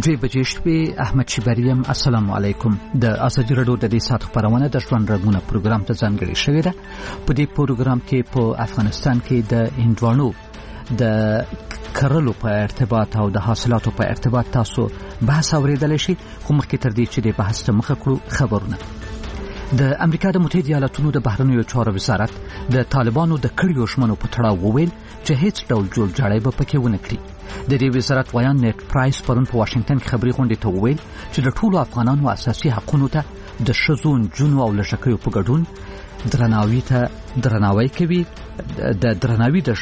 دوی بجې شپې احمد شبریم السلام علیکم. د ازادي راډیو د دې ساعت خبرونه د ژوند رګونه پروګرام ته ځانګړې شوې ده. په دې پروګرام کې په افغانستان کې د هندوانو د کرلو په ارتباط او د حاصلاتو په ارتباط تاسو بحث اوریدلی شئ، خو مخکې تر دې چې د بحث ته مخه کړو خبرونه. د امریکا د متحده ایالاتونو د بهرنیو چارو وزارت د طالبانو د کړیو ژمنو په تړاو وویل چې هیڅ ډول جوړجاړی به پکې ونه کړي. د دې وزارت ویان نیټ پرایس پرون په واشنگټن کې خبري غونډې ته وویل چې د ټولو افغانانو اساسي حقوقو ته د ښځو، نجونو او لږکیو په ګډون درناوی کوي. د درناوي د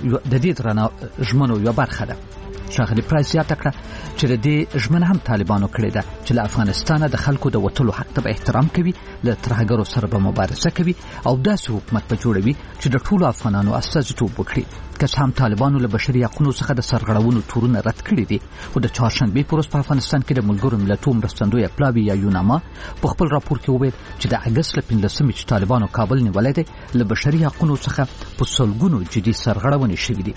دې ژمنو یوه برخه ده. ښاغلي پرایس زیاته کړه چې د دې ژمنه هم طالبانو کړې ده چې له افغانستانه د خلکو د وتلو حق ته به احترام کوي، له ترهګرو سره به مبارزه کوي او داسې حکومت به جوړوي چې د ټولو افغانانو استازیتوب وکړي. که څه هم طالبانو له بشري حقوقو څخه د سرغړونو تورونه رد کړي دي، خو د چهارشنبې په ورځ په افغانستان کې د ملګرو ملتونو مرستندویه پلاوي یا یوناما په خپل راپور کې وویل چې د اګست له 15مې چې طالبانو کابل نیولی دی، له بشري حقوقو څخه په سلګونو جدي سرغړونې شوي دي.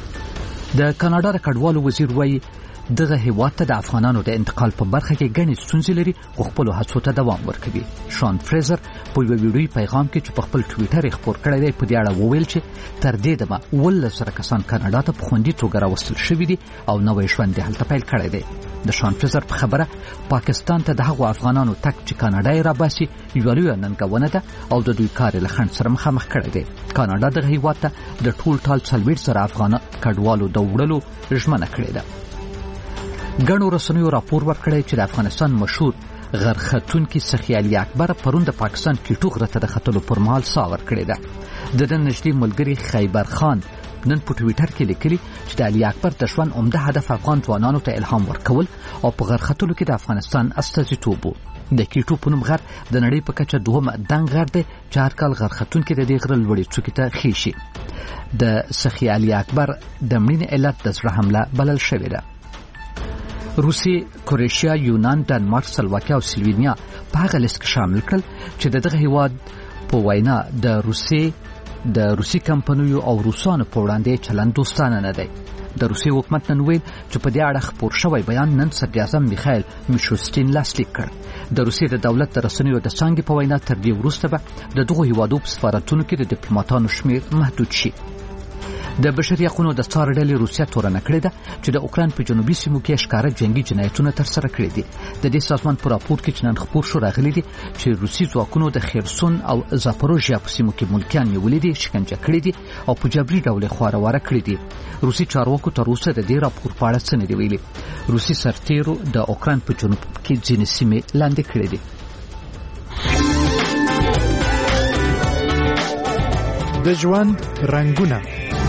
د کاناډا د کډوالو وزیر وایي دغه هیواد ته د افغانانو د انتقال په برخه کې ګڼې ستونزې لري، خو خپلو هڅو ته دوام ورکوي. شان فریزر په یوه ویډیویي پیغام کې چې په خپل ټویټر یې خپور کړی دی په دې اړه وویل چې تر دې دمه 11,000 کسان کاناډا ته په خوندي توګه راوستل شوي دي او نوی ژوند یې هلته پیل کړی دی. د شان فریزر په خبره پاکستان ته د هغو افغانانو تګ چې کاناډا یې راباسي یوه لویه ننګونه ده او د دوی کار یې له خنډ سره مخامخ کړی دی. کاناډا دغه هیواد ته د ټال 40,000 افغان کډوالو د وړلو ژمنه کړې ده. ګڼو رسنیو راپور ورکړی چې د افغانستان مشهور غرختونکي سخي علي اکبر پرون د پاکستان کیټو غره ته د ختلو پر مهال ساه ورکړې ده. د ده نږدې ملګري خیبر خان نن په ټویټر کې لیکلي چې د علي اکبر د ژوند عمده هدف افغان ځوانانو ته الهام ورکول او په غرختلو کې د افغانستان استازیتوب و. د کیټو په نوم غر د نړۍ په کچه دوهم دنګ غر دی چې هر کال غرختونکي د دې غره لوړې څوکې ته خیشي. د سخي علي اکبر د مړینې علت د زړه حمله بلل شوې ده. روسي، کروشیا، یونان، ډنمارک، سلواکیا او سلوینیا په هغه لیست کې شامل کړل چې دغه هیواد په وینا د روسي کمپنیو او روسانو په وړاندې چلند دوستانه نه دی. د روسي حکومت نن ویل چې په دې اړه خپور شوی بیان نن صدراعظم میخایل میشوستین لاسلیک کړ. د روسیې د دولت د رسنیو د څانګې په وینا تر دې وروسته به د دغو هیوادو په سفارتونو کې د ډیپلوماټانو شمیر محدود شي. د بشري حقوقو د څار ډلې روسیه تورنه کړې ده چې د اوکراین په جنوبي سیمو کې ښکاره جنگي جنایتونه ترسره کړي دي. د دې سازمان په راپور کې چې نن خپور شو راغلي دي چې روسي ځواکونو د خیرسون او زاپوروژیا په سیمو کې ملکیان نیولي دي، شکنجه کړي دي او په جبري ډول خواره کړي دي. روسي چارواکو تر اوسه د دې راپور په اړه څه نه دي ویلي. روسي سرتیرو د اوکراین په جنوب کې ځینې سیمې لاندې کړي دي. د ژوند رنګونه.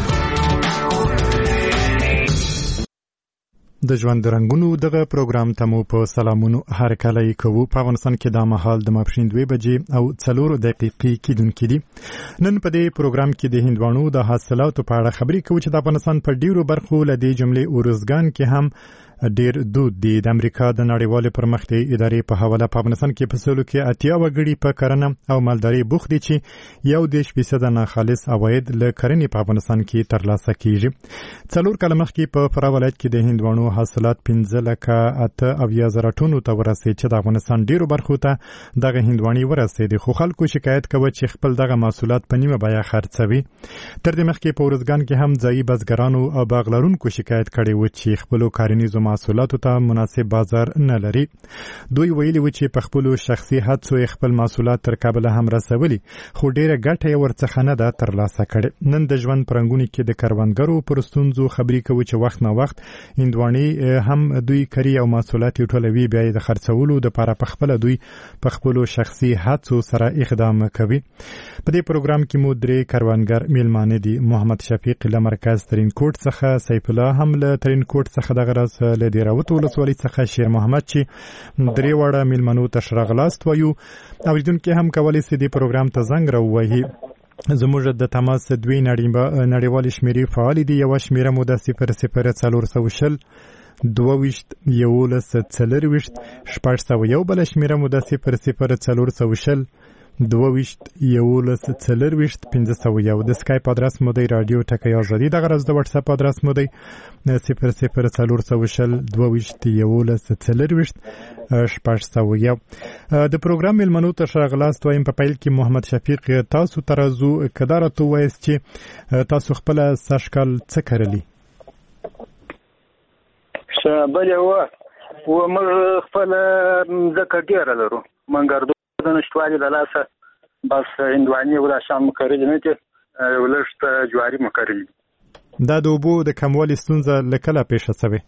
د ژوند رنګونو دغه پروګرام ته مو په سلامونو هرکلی کوو. په افغانستان کې دا مهال د ماپښین 2 بجې او 4 دقیقې کېدونکې دي. نن په دې پروګرام کې د هندوانو د حاصلاتو په اړه خبرې کوو چې د افغانستان په ډیرو برخو له دې جملې اورزګان کې هم ډیر دود دي. د امریکا د نړیوالې پرمختیایي ادارې په حواله په افغانستان کې په سلو کې 80 وګړي په کرنه او مالدارۍ بوخت دي چې 1% ناخالص عواید له کرنې په افغانستان کې ترلاسه کیږي. 4 کاله مخکې په فراه ولایت کې د هندوانو حاصلات 15,08,000 ټنو ته ورسېد چې د افغانستان ډیرو برخو ته دغه هندوانې ورسېدې، خو خلکو شکایت کوي چې خپل دغه محصولات په نیمه بیه خرڅوي. تر دې مخکې په اورزګان کې هم ځایي بزګرانو او باغلرونکو شکایت کړی و چې خپل کارنیزو محصولاتو ته مناسب بازار نه لري. دوی ویلي و چې په خپل شخصي هڅو خپل محصولات تر کابل هم رسولي، خو ډیره ګټه یې ورڅخه نه ده ترلاسه کړې. نن د ژوند پرنګونی کې د کروندګرو پر ستونزو خبرې کوي چې وخت نه وخت هندوانې هم دوی کری او محصولات ټولوي، بیا د خرڅولو د لپاره په خپل دوی په خپل شخصي هڅو سره اقدام کوي. په دې پروګرام کې مو درې کروندګر میلمانه دي. محمد شفیق له مرکز ترین کوټ څخه، سیف الله هم له ترین کوټ څخه، دغه راز له دیراوت ولسوالۍ څخه شیر محمد چې درې وړه میلمنو ته شراغلاست وایو. اوریدونکو هم کولی سي دې پروګرام ته زنګ راووهي. زموږ د تماس 2 نړیوالې شمیرې فعال دي. یو شمیره مو د 0040 22 11 40 شپږ سوه، یو بل شمیره مو د 0040 22 11 40 1501 د سکایپ ادرس مو دی رادیو ټکی ازادي دغه راز د واتس اپ ادرس مو دی 0040 22 11 40 شپږ د پروګرام ملمنو ته ښاغلاست وایم په پیل کې محمد شفیق تاسو ترازو کدار ته وایست چې تاسو خپل ساشکال څه کړلی بل و موږ خپل ځکه ډیر لرو منګردو د نشټوالي د لاسه بس هندواني ولا شام کړی نه چې ولشت جواری مکرلی دا د اوبو د کموالي ستونزه لکه پیښه شوه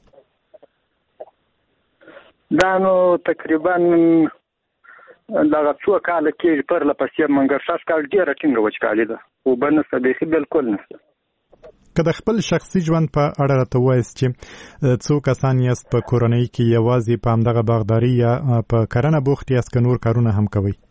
دا نو تقریبا دغه څو کال کې پر لپسې منګر شاس کال ډیره ټینګه وچکالي ده او بنسته به بالکل نشته که د خپل شخصي ژوند په اړه راته وایست چې څو کسان یاست په کورنۍ کې یوازې په همدغه باغداري یا په کرنه بوخت یاست که نور کارونه هم کوئ